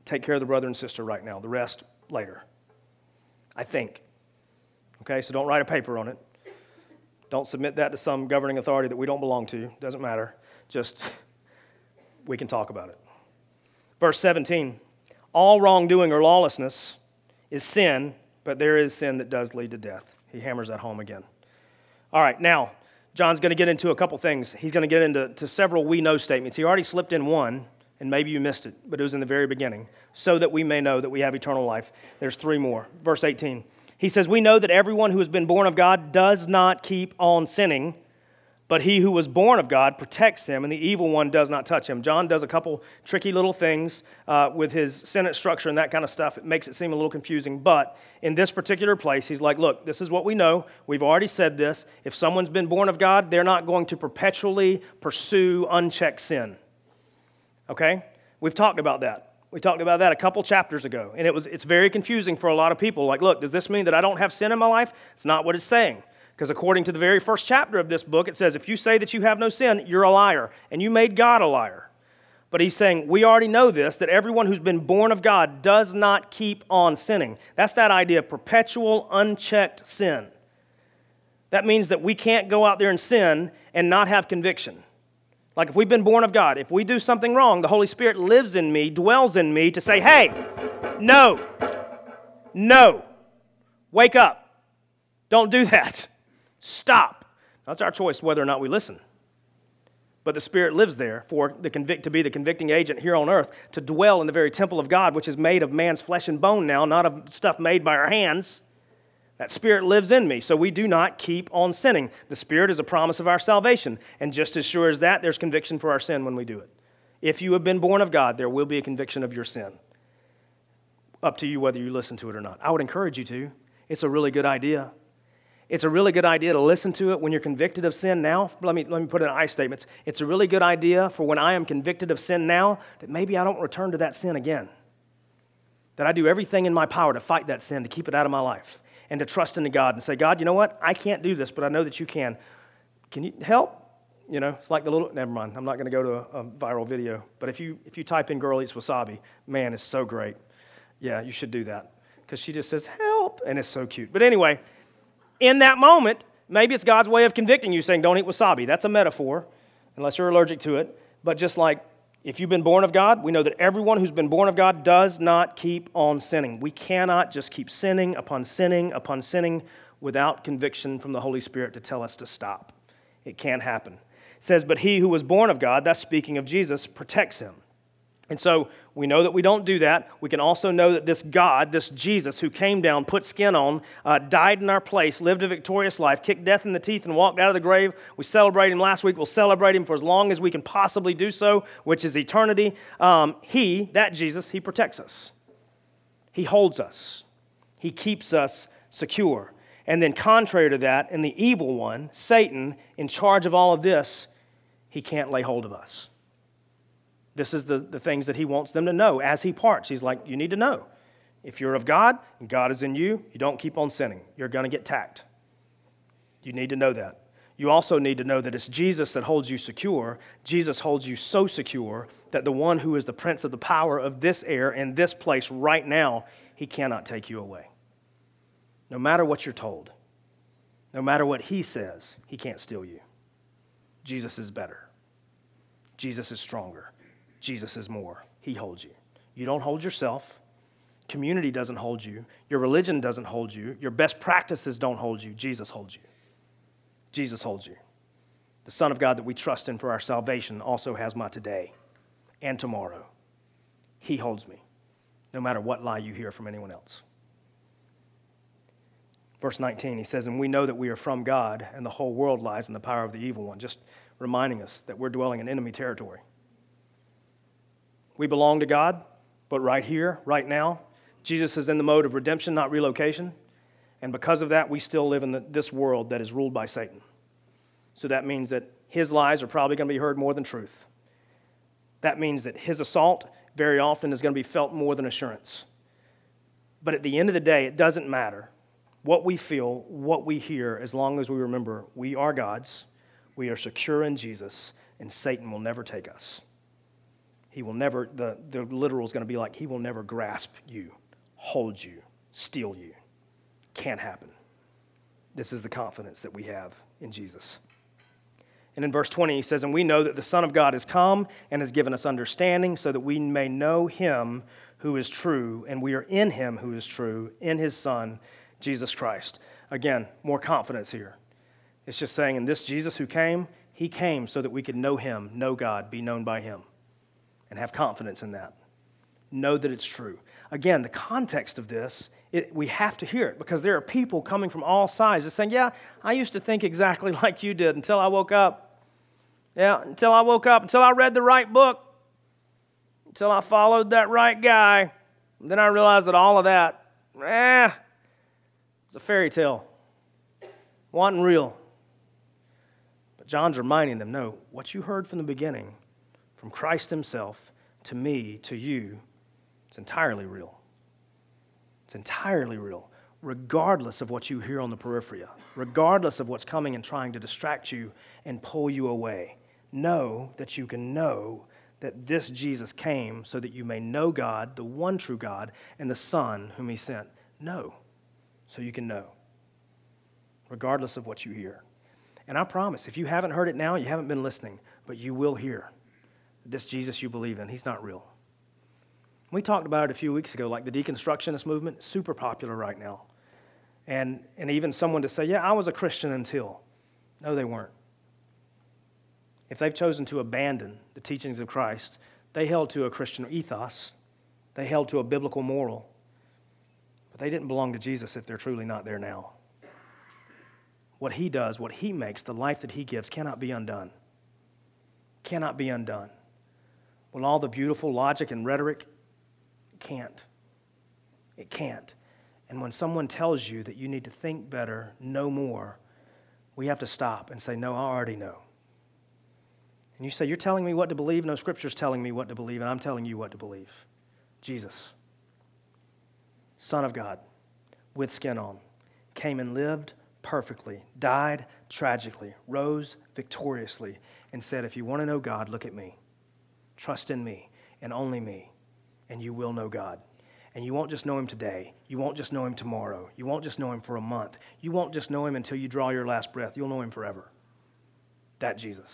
take care of the brother and sister right now. The rest later. I think. Okay, so don't write a paper on it. Don't submit that to some governing authority that we don't belong to. Doesn't matter. Just, we can talk about it. Verse seventeen. All wrongdoing or lawlessness is sin, but there is sin that does lead to death. He hammers that home again. All right, now, John's going to get into a couple things. He's going to get into to several we know statements. He already slipped in one, and maybe you missed it, but it was in the very beginning, so that we may know that we have eternal life. There's three more. Verse eighteen. He says, we know that everyone who has been born of God does not keep on sinning, but he who was born of God protects him, and the evil one does not touch him. John does a couple tricky little things uh, with his sentence structure and that kind of stuff. It makes it seem a little confusing, but in this particular place, he's like, look, this is what we know. We've already said this. If someone's been born of God, they're not going to perpetually pursue unchecked sin. Okay? We've talked about that. We talked about that a couple chapters ago, and it was it's very confusing for a lot of people. Like, look, does this mean that I don't have sin in my life? It's not what it's saying. Because according to the very first chapter of this book, it says, if you say that you have no sin, you're a liar, and you made God a liar. But he's saying, we already know this, that everyone who's been born of God does not keep on sinning. That's that idea of perpetual, unchecked sin. That means that we can't go out there and sin and not have conviction. Like if we've been born of God, if we do something wrong, the Holy Spirit lives in me, dwells in me to say, hey, no, no, wake up, don't do that. Stop. That's our choice whether or not we listen. But the Spirit lives there for the convict to be the convicting agent here on earth, to dwell in the very temple of God, which is made of man's flesh and bone now, not of stuff made by our hands. That Spirit lives in me, so we do not keep on sinning. The Spirit is a promise of our salvation, and just as sure as that, there's conviction for our sin when we do it. If you have been born of God, there will be a conviction of your sin. Up to you whether you listen to it or not. I would encourage you to. It's a really good idea. It's a really good idea to listen to it when you're convicted of sin now. Let me, let me put it in I statements. It's a really good idea for when I am convicted of sin now that maybe I don't return to that sin again. That I do everything in my power to fight that sin, to keep it out of my life, and to trust in God and say, God, you know what? I can't do this, but I know that you can. Can you help? You know, it's like the little, never mind. I'm not going to go to a, a viral video. But if you if you type in girl eats wasabi, man, it's so great. Yeah, you should do that. Because she just says, help, and it's so cute. But anyway, in that moment, maybe it's God's way of convicting you, saying, don't eat wasabi. That's a metaphor, unless you're allergic to it. But just like, if you've been born of God, we know that everyone who's been born of God does not keep on sinning. We cannot just keep sinning upon sinning upon sinning without conviction from the Holy Spirit to tell us to stop. It can't happen. It says, but he who was born of God, that's speaking of Jesus, protects him. And so we know that we don't do that. We can also know that this God, this Jesus who came down, put skin on, uh, died in our place, lived a victorious life, kicked death in the teeth and walked out of the grave. We celebrated him last week. We'll celebrate him for as long as we can possibly do so, which is eternity. Um, he, that Jesus, he protects us. He holds us. He keeps us secure. And then contrary to that, and the evil one, Satan, in charge of all of this, he can't lay hold of us. This is the, the things that he wants them to know as he parts. He's like, you need to know. If you're of God and God is in you, you don't keep on sinning. You're going to get tacked. You need to know that. You also need to know that it's Jesus that holds you secure. Jesus holds you so secure that the one who is the prince of the power of this air and this place right now, he cannot take you away. No matter what you're told, no matter what he says, he can't steal you. Jesus is better. Jesus is stronger. Jesus is more. He holds you. You don't hold yourself. Community doesn't hold you. Your religion doesn't hold you. Your best practices don't hold you. Jesus holds you. Jesus holds you. The Son of God that we trust in for our salvation also has my today and tomorrow. He holds me, no matter what lie you hear from anyone else. Verse nineteen, he says, and we know that we are from God, and the whole world lies in the power of the evil one, just reminding us that we're dwelling in enemy territory. We belong to God, but right here, right now, Jesus is in the mode of redemption, not relocation. And because of that, we still live in the, this world that is ruled by Satan. So that means that his lies are probably going to be heard more than truth. That means that his assault very often is going to be felt more than assurance. But at the end of the day, it doesn't matter what we feel, what we hear, as long as we remember we are God's, we are secure in Jesus, and Satan will never take us. He will never, the, the literal is going to be like, he will never grasp you, hold you, steal you. Can't happen. This is the confidence that we have in Jesus. And in verse twenty, he says, and we know that the Son of God is come and has given us understanding so that we may know him who is true, and we are in him who is true, in his Son, Jesus Christ. Again, more confidence here. It's just saying, in this Jesus who came, he came so that we could know him, know God, be known by him, and have confidence in that. Know that it's true. Again, the context of this, it, we have to hear it because there are people coming from all sides that saying, yeah, I used to think exactly like you did until I woke up. Yeah, until I woke up, until I read the right book, until I followed that right guy. And then I realized that all of that, eh, it's a fairy tale. Wasn't real. But John's reminding them, no, what you heard from the beginning, from Christ himself, to me, to you, it's entirely real. It's entirely real, regardless of what you hear on the periphery, regardless of what's coming and trying to distract you and pull you away. Know that you can know that this Jesus came so that you may know God, the one true God, and the Son whom he sent. Know, so you can know, regardless of what you hear. And I promise, if you haven't heard it now, you haven't been listening, but you will hear this Jesus you believe in, he's not real. We talked about it a few weeks ago, like the deconstructionist movement, super popular right now. And, and even someone to say, yeah, I was a Christian until. No, they weren't. If they've chosen to abandon the teachings of Christ, they held to a Christian ethos. They held to a biblical moral. But they didn't belong to Jesus if they're truly not there now. What he does, what he makes, the life that he gives cannot be undone. Cannot be undone. Well, all the beautiful logic and rhetoric, it can't. It can't. And when someone tells you that you need to think better, know more, we have to stop and say, no, I already know. And you say, you're telling me what to believe? No, Scripture's telling me what to believe, and I'm telling you what to believe. Jesus, Son of God, with skin on, came and lived perfectly, died tragically, rose victoriously, and said, if you want to know God, look at me. Trust in me and only me, and you will know God. And you won't just know him today. You won't just know him tomorrow. You won't just know him for a month. You won't just know him until you draw your last breath. You'll know him forever. That Jesus.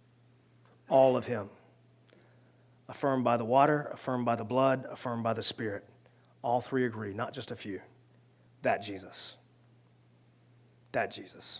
All of him. Affirmed by the water, affirmed by the blood, affirmed by the Spirit. All three agree, not just a few. That Jesus. That Jesus.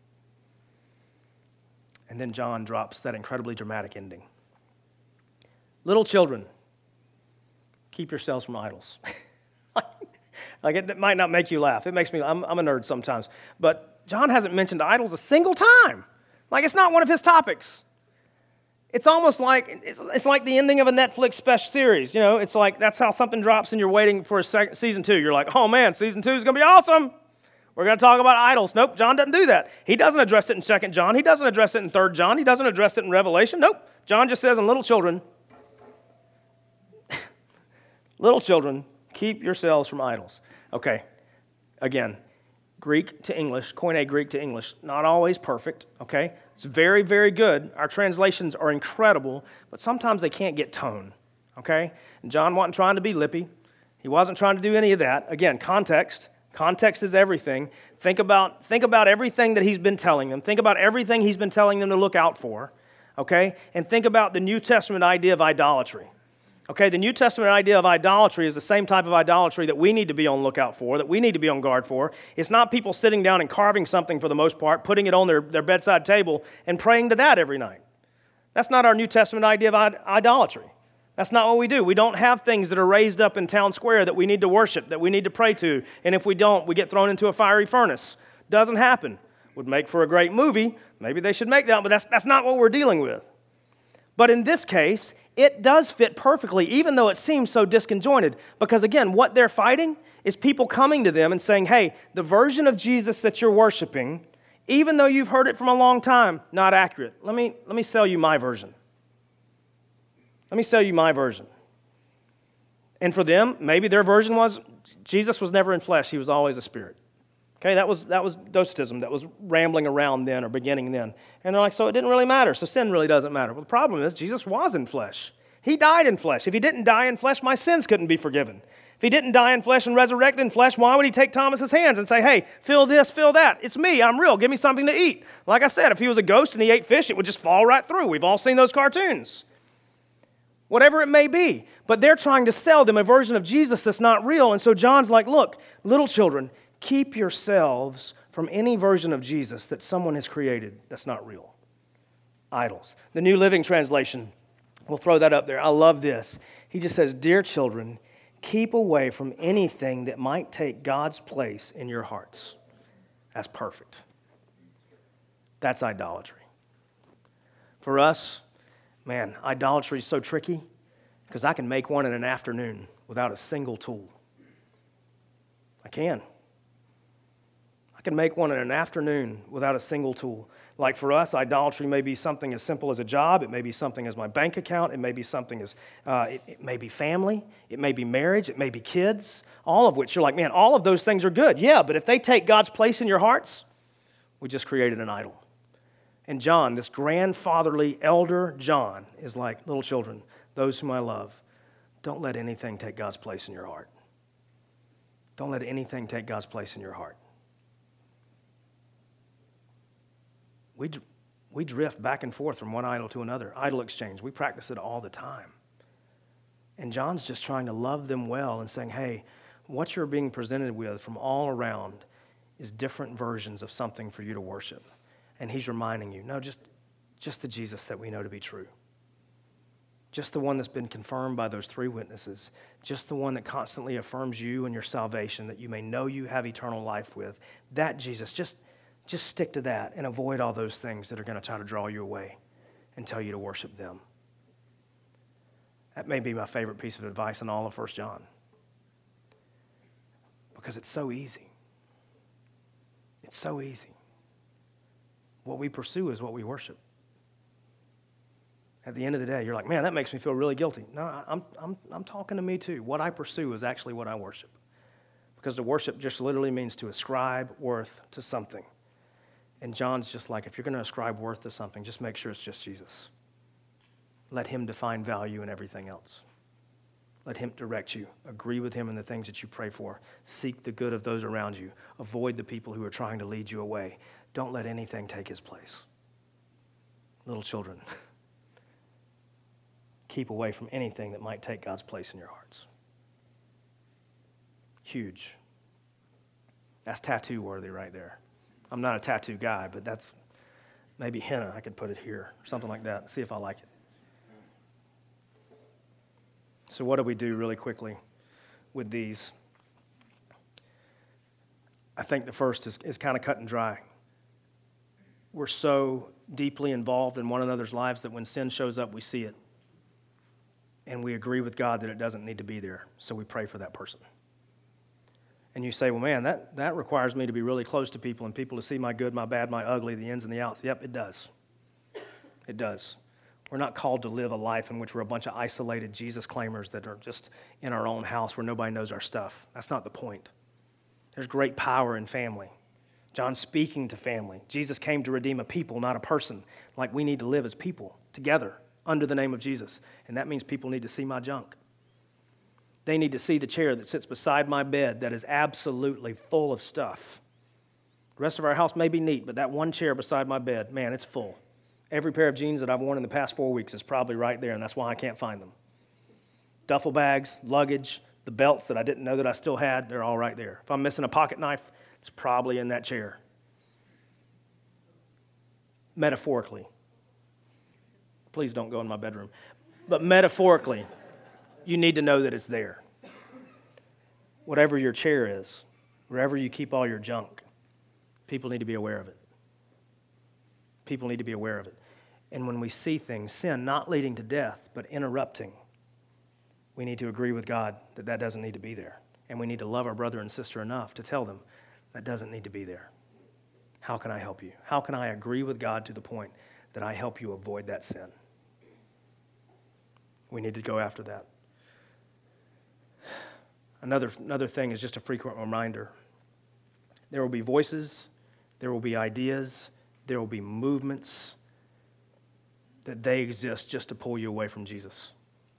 And then John drops that incredibly dramatic ending. Little children, keep yourselves from idols. Like it, it might not make you laugh. It makes me, I'm, I'm a nerd sometimes. But John hasn't mentioned idols a single time. Like it's not one of his topics. It's almost like, it's, it's like the ending of a Netflix special series. You know, it's like that's how something drops and you're waiting for a sec- season two. You're like, oh man, season two is going to be awesome. We're going to talk about idols. Nope, John doesn't do that. He doesn't address it in Second John. He doesn't address it in Third John. He doesn't address it in Revelation. Nope. John just says, in little children, little children, keep yourselves from idols. Okay, again, Greek to English, Koine Greek to English, not always perfect, okay? It's very, very good. Our translations are incredible, but sometimes they can't get tone, okay? And John wasn't trying to be lippy. He wasn't trying to do any of that. Again, context. Context is everything. Think about, think about everything that he's been telling them. Think about everything he's been telling them to look out for, okay? And think about the New Testament idea of idolatry. Okay, the New Testament idea of idolatry is the same type of idolatry that we need to be on lookout for, that we need to be on guard for. It's not people sitting down and carving something for the most part, putting it on their, their bedside table and praying to that every night. That's not our New Testament idea of idolatry. That's not what we do. We don't have things that are raised up in town square that we need to worship, that we need to pray to, and if we don't, we get thrown into a fiery furnace. Doesn't happen. Would make for a great movie. Maybe they should make that, but that's, that's not what we're dealing with. But in this case, it does fit perfectly, even though it seems so disconjointed. Because again, what they're fighting is people coming to them and saying, hey, the version of Jesus that you're worshiping, even though you've heard it from a long time, not accurate. Let me, let me sell you my version. Let me sell you my version. And for them, maybe their version was, Jesus was never in flesh, he was always a spirit. Okay, that was that was Docetism that was rambling around then or beginning then. And they're like, so it didn't really matter, so sin really doesn't matter. Well, the problem is Jesus was in flesh. He died in flesh. If he didn't die in flesh, my sins couldn't be forgiven. If he didn't die in flesh and resurrect in flesh, why would he take Thomas's hands and say, hey, fill this, fill that? It's me, I'm real, give me something to eat. Like I said, if he was a ghost and he ate fish, it would just fall right through. We've all seen those cartoons. Whatever it may be. But they're trying to sell them a version of Jesus that's not real. And so John's like, look, little children, keep yourselves from any version of Jesus that someone has created that's not real. Idols. The New Living Translation, we'll throw that up there. I love this. He just says, dear children, keep away from anything that might take God's place in your hearts. That's perfect. That's idolatry. For us, man, idolatry is so tricky because I can make one in an afternoon without a single tool. I can. I can make one in an afternoon without a single tool. Like for us, idolatry may be something as simple as a job. It may be something as my bank account. It may be something as, uh, it, it may be family. It may be marriage. It may be kids. All of which you're like, man, all of those things are good. Yeah, but if they take God's place in your hearts, we just created an idol. And John, this grandfatherly elder John, is like, little children, those whom I love, don't let anything take God's place in your heart. Don't let anything take God's place in your heart. We, we drift back and forth from one idol to another. Idol exchange. We practice it all the time. And John's just trying to love them well and saying, hey, what you're being presented with from all around is different versions of something for you to worship. And he's reminding you, no, just, just the Jesus that we know to be true. Just the one that's been confirmed by those three witnesses. Just the one that constantly affirms you and your salvation, that you may know you have eternal life with. That Jesus, just... Just stick to that and avoid all those things that are going to try to draw you away and tell you to worship them. That may be my favorite piece of advice in all of First John. Because it's so easy. It's so easy. What we pursue is what we worship. At the end of the day, you're like, man, that makes me feel really guilty. No, I'm, I'm, I'm talking to me too. What I pursue is actually what I worship. Because to worship just literally means to ascribe worth to something. And John's just like, if you're going to ascribe worth to something, just make sure it's just Jesus. Let him define value in everything else. Let him direct you. Agree with him in the things that you pray for. Seek the good of those around you. Avoid the people who are trying to lead you away. Don't let anything take his place. Little children, keep away from anything that might take God's place in your hearts. Huge. That's tattoo worthy right there. I'm not a tattoo guy, but that's maybe henna. I could put it here, or something like that. See if I like it. So what do we do really quickly with these? I think the first is, is kind of cut and dry. We're so deeply involved in one another's lives that when sin shows up, we see it. And we agree with God that it doesn't need to be there, so we pray for that person. And you say, well, man, that, that requires me to be really close to people and people to see my good, my bad, my ugly, the ins and the outs. Yep, it does. It does. We're not called to live a life in which we're a bunch of isolated Jesus claimers that are just in our own house where nobody knows our stuff. That's not the point. There's great power in family. John's speaking to family. Jesus came to redeem a people, not a person. Like we need to live as people together under the name of Jesus. And that means people need to see my junk. They need to see the chair that sits beside my bed that is absolutely full of stuff. The rest of our house may be neat, but that one chair beside my bed, man, it's full. Every pair of jeans that I've worn in the past four weeks is probably right there, and that's why I can't find them. Duffel bags, luggage, the belts that I didn't know that I still had, they're all right there. If I'm missing a pocket knife, it's probably in that chair. Metaphorically. Please don't go in my bedroom. But metaphorically, you need to know that it's there. Whatever your chair is, wherever you keep all your junk, people need to be aware of it. People need to be aware of it. And when we see things, sin not leading to death, but interrupting, we need to agree with God that that doesn't need to be there. And we need to love our brother and sister enough to tell them that doesn't need to be there. How can I help you? How can I agree with God to the point that I help you avoid that sin? We need to go after that. Another, another thing is just a frequent reminder. There will be voices, there will be ideas, there will be movements that they exist just to pull you away from Jesus.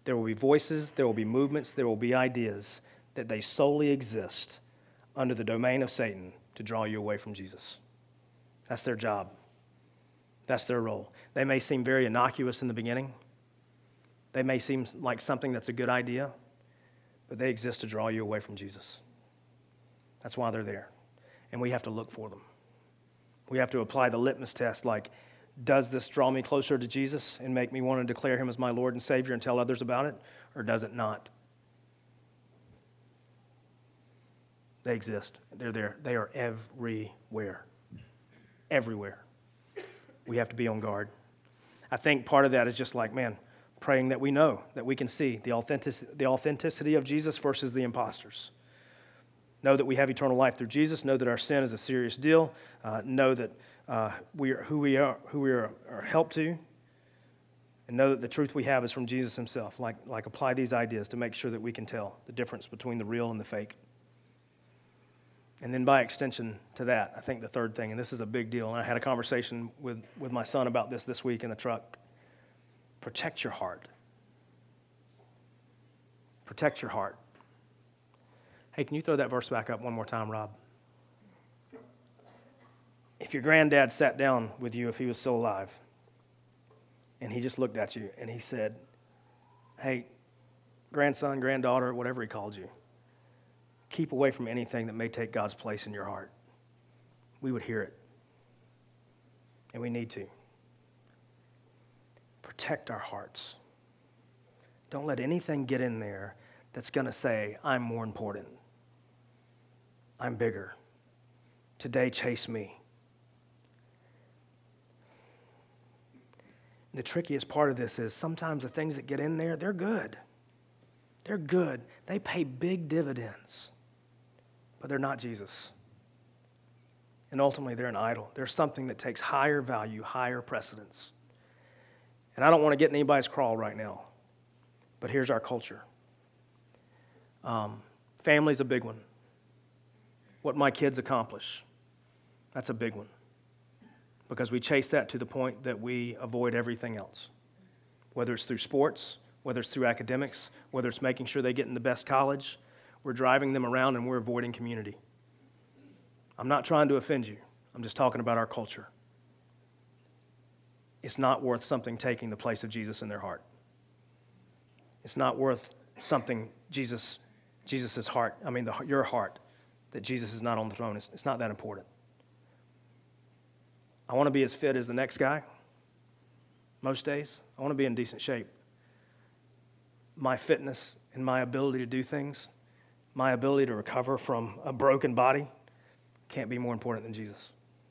There will be voices, there will be movements, there will be ideas that they solely exist under the domain of Satan to draw you away from Jesus. That's their job. That's their role. They may seem very innocuous in the beginning. They may seem like something that's a good idea, but they exist to draw you away from Jesus. That's why they're there. And we have to look for them. We have to apply the litmus test like, does this draw me closer to Jesus and make me want to declare him as my Lord and Savior and tell others about it, or does it not? They exist. They're there. They are everywhere. Everywhere. We have to be on guard. I think part of that is just like, man, praying that we know, that we can see the authentic, the authenticity of Jesus versus the imposters. Know that we have eternal life through Jesus. Know that our sin is a serious deal. Uh, know that uh, we are who we are, who we are, are helped to, and know that the truth we have is from Jesus himself. Like, like apply these ideas to make sure that we can tell the difference between the real and the fake. And then by extension to that, I think the third thing, and this is a big deal, and I had a conversation with, with my son about this this week in the truck. Protect your heart. Protect your heart. Hey, can you throw that verse back up one more time, Rob? If your granddad sat down with you, if he was still alive, and he just looked at you and he said, hey, grandson, granddaughter, whatever he called you, keep away from anything that may take God's place in your heart, we would hear it. And we need to. Protect our hearts. Don't let anything get in there that's going to say, I'm more important. I'm bigger. Today, chase me. The trickiest part of this is sometimes the things that get in there, they're good. They're good. They pay big dividends. But they're not Jesus. And ultimately, they're an idol. They're something that takes higher value, higher precedence. And I don't want to get in anybody's crawl right now, but here's our culture. Um, family's a big one. What my kids accomplish, that's a big one. Because we chase that to the point that we avoid everything else. Whether it's through sports, whether it's through academics, whether it's making sure they get in the best college, we're driving them around and we're avoiding community. I'm not trying to offend you. I'm just talking about our culture. It's not worth something taking the place of Jesus in their heart. It's not worth something Jesus, Jesus's heart, I mean the, your heart, that Jesus is not on the throne. It's, it's not that important. I want to be as fit as the next guy most days. I want to be in decent shape. My fitness and my ability to do things, my ability to recover from a broken body can't be more important than Jesus.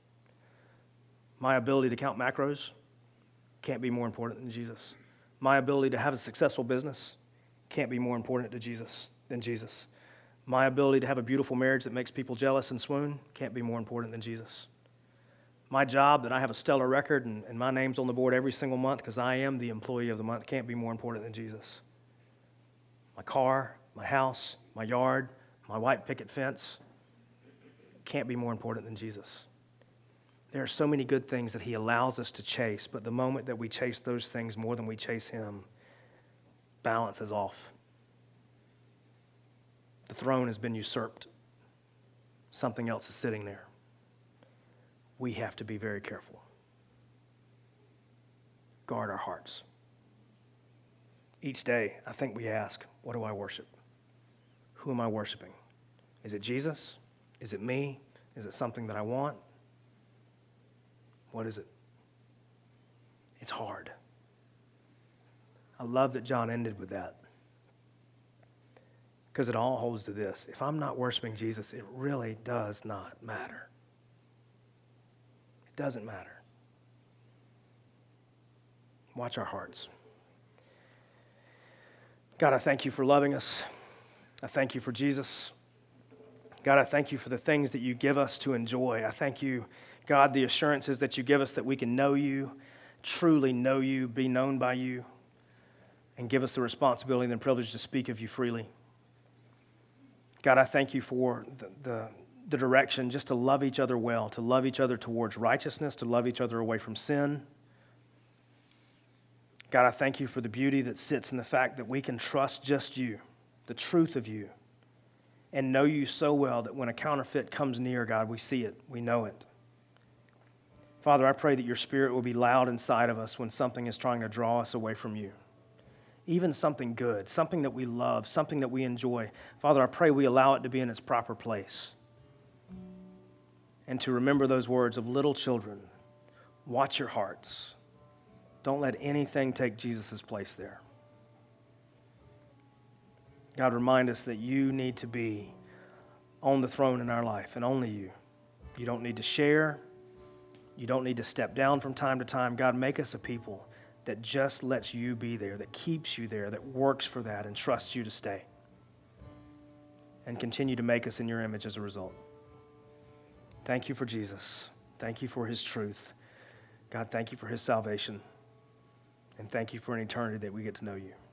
My ability to count macros can't be more important than Jesus. My ability to have a successful business can't be more important to Jesus than Jesus. My ability to have a beautiful marriage that makes people jealous and swoon can't be more important than Jesus. My job, that I have a stellar record and, and my name's on the board every single month because I am the employee of the month, can't be more important than Jesus. My car, my house, my yard, my white picket fence can't be more important than Jesus. There are so many good things that he allows us to chase, but the moment that we chase those things more than we chase him, balance is off. The throne has been usurped. Something else is sitting there. We have to be very careful. Guard our hearts. Each day, I think we ask, what do I worship? Who am I worshiping? Is it Jesus? Is it me? Is it something that I want? What is it? It's hard. I love that John ended with that. Because it all holds to this. If I'm not worshiping Jesus, it really does not matter. It doesn't matter. Watch our hearts. God, I thank you for loving us. I thank you for Jesus. God, I thank you for the things that you give us to enjoy. I thank you, God, the assurances that you give us that we can know you, truly know you, be known by you, and give us the responsibility and the privilege to speak of you freely. God, I thank you for the, the, the direction just to love each other well, to love each other towards righteousness, to love each other away from sin. God, I thank you for the beauty that sits in the fact that we can trust just you, the truth of you, and know you so well that when a counterfeit comes near, God, we see it, we know it. Father, I pray that your Spirit will be loud inside of us when something is trying to draw us away from you. Even something good, something that we love, something that we enjoy. Father, I pray we allow it to be in its proper place. And to remember those words of little children, watch your hearts. Don't let anything take Jesus' place there. God, remind us that you need to be on the throne in our life, and only you. You don't need to share. You don't need to step down from time to time. God, make us a people that just lets you be there, that keeps you there, that works for that and trusts you to stay. And continue to make us in your image as a result. Thank you for Jesus. Thank you for his truth. God, thank you for his salvation. And thank you for an eternity that we get to know you.